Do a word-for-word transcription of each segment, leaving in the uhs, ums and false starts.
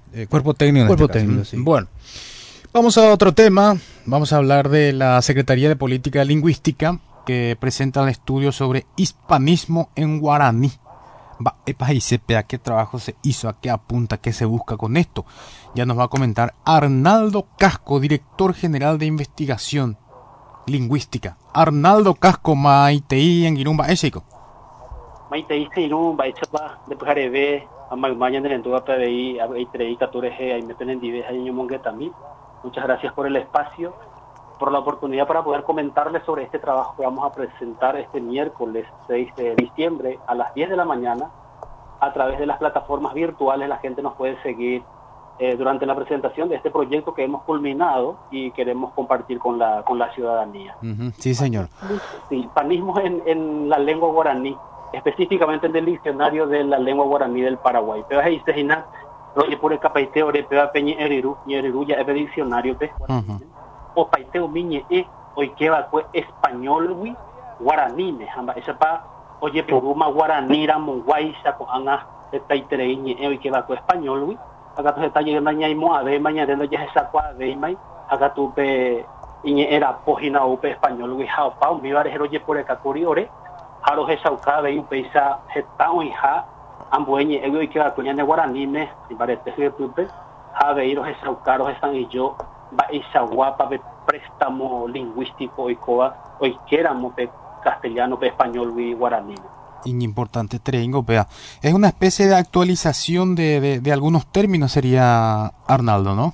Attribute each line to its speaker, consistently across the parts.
Speaker 1: Eh, cuerpo técnico en
Speaker 2: Cuerpo
Speaker 1: este caso.
Speaker 2: técnico, sí.
Speaker 1: Bueno, vamos a otro tema. Vamos a hablar de la Secretaría de Política Lingüística, que presenta un estudio sobre hispanismo en guaraní. Va, epa, y sepa qué trabajo se hizo, a qué apunta, qué se busca con esto. Ya nos va a comentar Arnaldo Casco, director general de investigación lingüística. Arnaldo Casco, Maitei en Girumba, Ésico.
Speaker 3: Maitei Girumba, Echapa, de Pujarebe, a Magmaña en el Entuga P B I, a Itrei, Catureje, a Imepenendive, a Ñumongue también. Muchas gracias por el espacio, por la oportunidad para poder comentarles sobre este trabajo que vamos a presentar este miércoles seis de diciembre a las diez de la mañana. A través de las plataformas virtuales la gente nos puede seguir eh, durante la presentación de este proyecto que hemos culminado y queremos compartir con la con la ciudadanía.
Speaker 1: Uh-huh. Sí, señor.
Speaker 3: Sí, hispanismo en, en la lengua guaraní, específicamente en el diccionario de la lengua guaraní del Paraguay. Pero ahí se gina, oye, por el capaite, ore, peba, peñe, eriru, y eriru ya es el diccionario, pe.
Speaker 1: Uh-huh.
Speaker 3: O paiteo miñe e hoy que va pues español wi guaraní me hamba esa pa oye peruma guaraní ra monguaisa con anga está itereñe e hoy que va pues español wi acá tu está llegando ñai mo ave mañana no ya esa kwa de mai acá tu pe iñe era pogina upe español wi ha pa un vivar oye por el cacuriore haro esa uka y peisa heta oi ha ambueñe e hoy que va coña guaraní me si parece que tupe ha veiro esa ukaro esa y yo va esa guapa de préstamo lingüístico hoy coa hoy quéramos de castellano de español y guaraní.
Speaker 1: Importante trengo, vea. Es una especie de actualización de, de, de algunos términos, sería, Arnaldo, ¿no?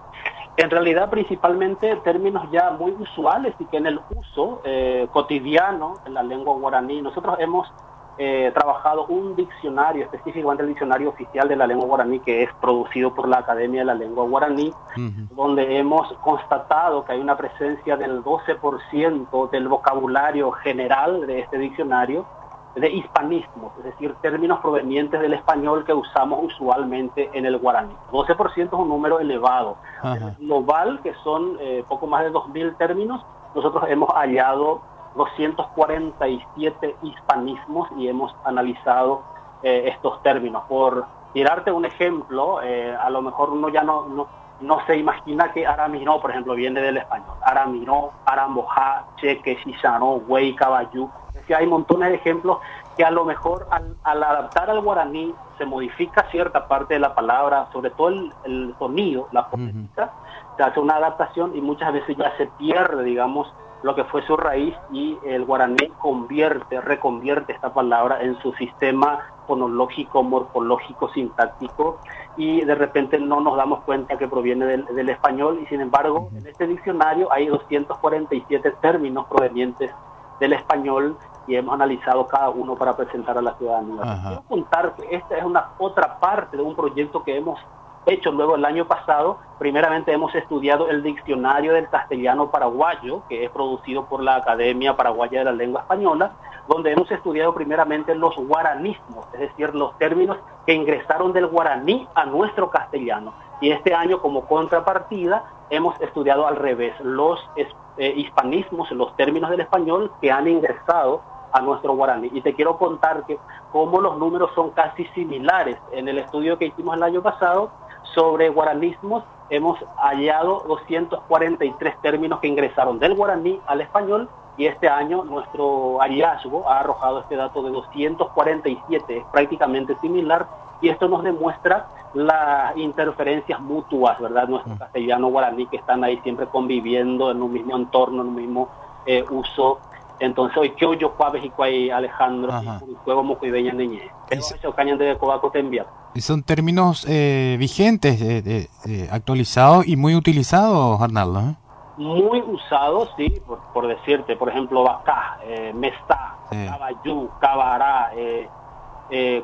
Speaker 3: En realidad, principalmente términos ya muy usuales y que en el uso eh, cotidiano en la lengua guaraní. Nosotros hemos Eh, trabajado un diccionario, específicamente el diccionario oficial de la lengua guaraní, que es producido por la Academia de la Lengua Guaraní, uh-huh. donde hemos constatado que hay una presencia del doce por ciento del vocabulario general de este diccionario de hispanismos, es decir, términos provenientes del español que usamos usualmente en el guaraní. doce por ciento es un número elevado. Uh-huh. En el global, que son eh, poco más de dos mil términos, nosotros hemos hallado doscientos cuarenta y siete hispanismos y hemos analizado eh, estos términos. Por tirarte un ejemplo, eh, a lo mejor uno ya no, no, no se imagina que aramiró, por ejemplo, viene del español. Aramiró, arambojá, cheque, shishanó, güey, caballú. Es decir, hay montones de ejemplos que a lo mejor al, al adaptar al guaraní se modifica cierta parte de la palabra, sobre todo el, el sonido, la fonética, uh-huh. se hace una adaptación y muchas veces ya se pierde, digamos, lo que fue su raíz y el guaraní convierte, reconvierte esta palabra en su sistema fonológico, morfológico, sintáctico y de repente no nos damos cuenta que proviene del, del español y sin embargo en este diccionario hay doscientos cuarenta y siete términos provenientes del español y hemos analizado cada uno para presentar a la ciudadanía. Ajá. Quiero contar que esta es una otra parte de un proyecto que hemos hecho luego el año pasado. Primeramente hemos estudiado el diccionario del castellano paraguayo, que es producido por la Academia Paraguaya de la Lengua Española, donde hemos estudiado primeramente los guaranismos, es decir, los términos que ingresaron del guaraní a nuestro castellano. Y este año, como contrapartida, hemos estudiado al revés, los eh, hispanismos, los términos del español que han ingresado a nuestro guaraní. Y te quiero contar que como los números son casi similares. En el estudio que hicimos el año pasado sobre guaranismos, hemos hallado doscientos cuarenta y tres términos que ingresaron del guaraní al español y este año nuestro hallazgo ha arrojado este dato de doscientos cuarenta y siete, es prácticamente similar y esto nos demuestra las interferencias mutuas, ¿verdad? Nuestro castellano guaraní que están ahí siempre conviviendo en un mismo entorno, en un mismo eh, uso. Entonces hoy que yo cuaves y cuay Alejandro y juego moco y beña niñe. Eso cañan de cobaco te envía.
Speaker 1: Y son términos eh, vigentes, eh, eh, actualizados y muy utilizados, Arnaldo, ¿eh?
Speaker 3: Muy usados, sí, por, por decirte, por ejemplo, bacá, eh, mestá, sí. Cabayú, cabará, eh, eh,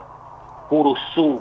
Speaker 3: curuzú,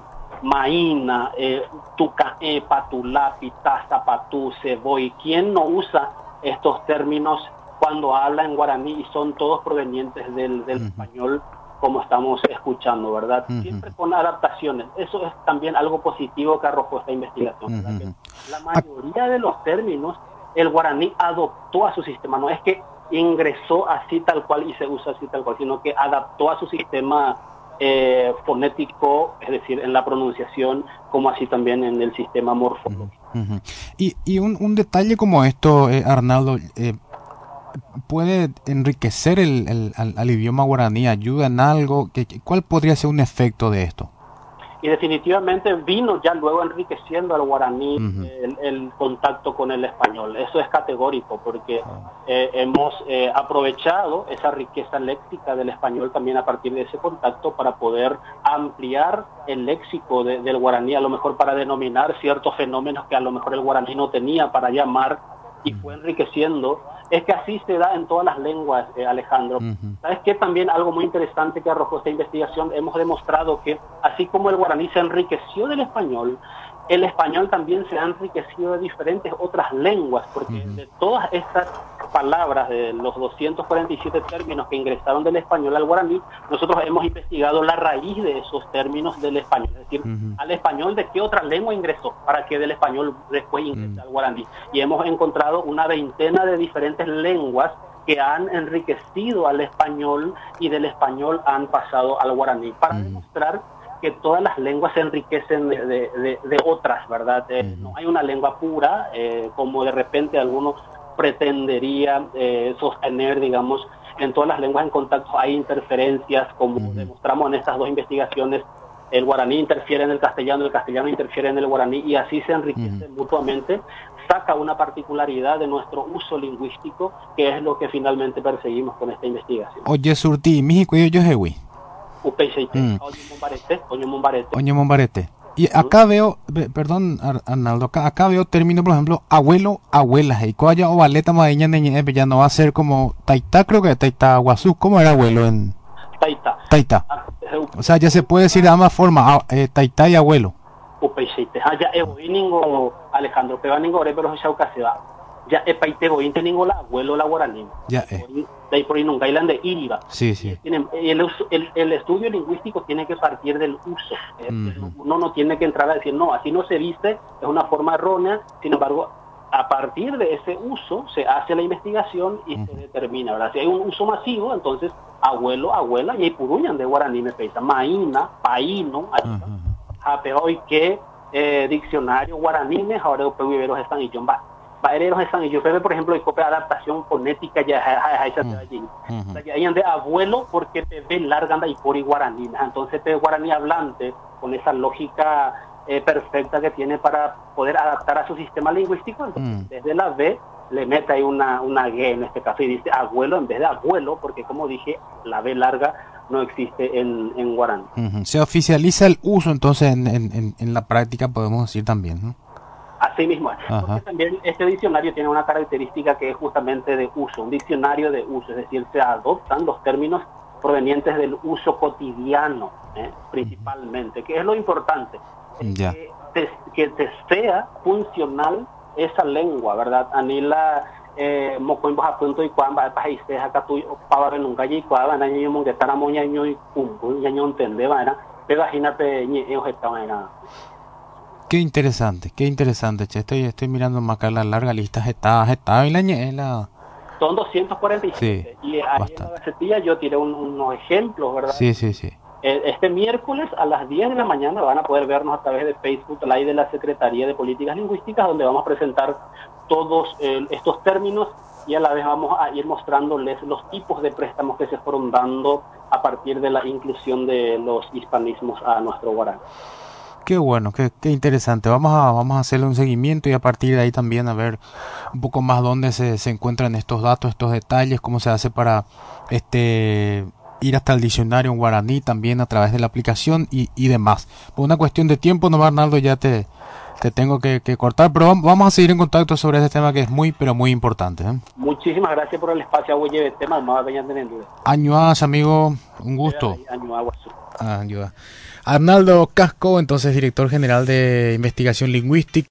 Speaker 3: maína, eh, tucaé, patulá, pitá, zapatú, ceboy. ¿Quién no usa estos términos cuando habla en guaraní y son todos provenientes del, del uh-huh. español, como estamos escuchando, ¿verdad? Uh-huh. Siempre con adaptaciones. Eso es también algo positivo que arrojó esta investigación. Uh-huh. Que la mayoría de los términos, el guaraní adoptó a su sistema. No es que ingresó así tal cual y se usa así tal cual, sino que adaptó a su sistema eh, fonético, es decir, en la pronunciación, como así también en el sistema morfológico.
Speaker 1: Uh -huh. Y, y un, un detalle como esto, eh, Arnaldo, eh, ¿puede enriquecer el, el, al, al idioma guaraní? ¿Ayuda en algo? ¿Qué, ¿Cuál podría ser un efecto de esto?
Speaker 3: Y definitivamente vino ya luego enriqueciendo al guaraní uh-huh. el, el contacto con el español. Eso es categórico, porque eh, hemos eh, aprovechado esa riqueza léxica del español también a partir de ese contacto para poder ampliar el léxico de, del guaraní, a lo mejor para denominar ciertos fenómenos que a lo mejor el guaraní no tenía para llamar, y fue enriqueciendo. Es que así se da en todas las lenguas, eh, Alejandro. Uh-huh. ¿Sabes qué? También algo muy interesante que arrojó esta investigación, hemos demostrado que así como el guaraní se enriqueció del español, el español también se ha enriquecido de diferentes otras lenguas, porque uh-huh. de todas estas palabras, de los doscientos cuarenta y siete términos que ingresaron del español al guaraní, nosotros hemos investigado la raíz de esos términos del español, es decir, uh-huh. al español de qué otra lengua ingresó, para que del español después ingrese uh-huh. al guaraní. Y hemos encontrado una veintena de diferentes lenguas que han enriquecido al español y del español han pasado al guaraní, para uh-huh. demostrar que todas las lenguas se enriquecen de, de, de, de otras, ¿verdad? Eh, uh-huh. No hay una lengua pura, eh, como de repente algunos pretendería eh, sostener, digamos. En todas las lenguas en contacto hay interferencias, como uh-huh. demostramos en estas dos investigaciones. El guaraní interfiere en el castellano, el castellano interfiere en el guaraní, y así se enriquece uh-huh. mutuamente. Saca una particularidad de nuestro uso lingüístico, que es lo que finalmente perseguimos con esta investigación.
Speaker 1: Oye, Surti, México y yo hewi.
Speaker 3: Mm. Oño Mombarete, Oño Mombarete.
Speaker 1: Oño Mombarete. Y acá uh-huh. veo, perdón, Arnaldo, acá, acá veo término, por ejemplo, abuelo, abuela, y coya o valeta madeña neñe, ya no va a ser como taita, creo que taita guazú, ¿cómo era abuelo en
Speaker 3: taita?
Speaker 1: Taita. O sea, ya se puede decir de ambas formas, eh, taita y abuelo.
Speaker 3: Upeiseite, ya evoiningo Alejandro, peganingo pero ya casi va. Ya epaite gointe ningo la abuelo la guaraní.
Speaker 1: Ya eh.
Speaker 3: De ahí por ahí nunca island de Iriba.
Speaker 1: Sí, sí.
Speaker 3: El, el, el estudio lingüístico tiene que partir del uso. Uh-huh. Uno no tiene que entrar a decir, no, así no se dice, es una forma errónea. Sin embargo, a partir de ese uso se hace la investigación y uh-huh. se determina, ¿verdad? Si hay un uso masivo, entonces abuelo, abuela, y hay puruñan de guaraní me pesa, maína, paíno, japeoy que eh, diccionario guaraní, ahora viveros están y yomba. Baereros están y yo veo, por ejemplo, y copia adaptación fonética ya hay esa allí. Hay de abuelo porque te ve larga anda y por guaraní, entonces te guaraní hablante con esa lógica eh, perfecta que tiene para poder adaptar a su sistema lingüístico, entonces mm. desde la B le mete ahí una una G en este caso y dice abuelo en vez de abuelo, porque como dije, la B larga no existe en, en guaraní.
Speaker 1: Uh-huh. Se oficializa el uso entonces en, en, en la práctica, podemos decir también, ¿no?
Speaker 3: Así mismo es, uh-huh. porque también este diccionario tiene una característica que es justamente de uso, un diccionario de uso, es decir, se adoptan los términos provenientes del uso cotidiano, ¿eh? principalmente, que es lo importante,
Speaker 1: yeah.
Speaker 3: que, te, que te sea funcional esa lengua, ¿verdad? Anila eh mocoimbo apunto y cuamba países acá tú para nunca y cuaba na ño que estar amoña ño y kumbu ya ño entende va era pero imagínate ñe ellos estaban era.
Speaker 1: Qué interesante, qué interesante, che. Estoy, estoy mirando más acá la larga lista, está, está, y la ñela.
Speaker 3: Son doscientos cuarenta y siete. Sí, y ahí bastante. En la gacetilla yo tiré un, unos ejemplos, ¿verdad?
Speaker 1: Sí, sí, sí.
Speaker 3: Este miércoles a las diez de la mañana van a poder vernos a través de Facebook Live de la Secretaría de Políticas Lingüísticas, donde vamos a presentar todos eh, estos términos y a la vez vamos a ir mostrándoles los tipos de préstamos que se fueron dando a partir de la inclusión de los hispanismos a nuestro guaraní.
Speaker 1: Qué bueno, qué, qué interesante. Vamos a vamos a hacerle un seguimiento y a partir de ahí también a ver un poco más dónde se, se encuentran estos datos, estos detalles, cómo se hace para este ir hasta el diccionario en guaraní también a través de la aplicación y, y demás. Por una cuestión de tiempo, no, Arnaldo, ya te, te tengo que, que cortar, pero vamos a seguir en contacto sobre este tema que es muy, pero muy importante, ¿eh?
Speaker 3: Muchísimas gracias por el espacio, güey, de tema, más vayan teniendo.
Speaker 1: Añuas, amigo, un gusto. Arnaldo Casco, entonces director general de investigación lingüística.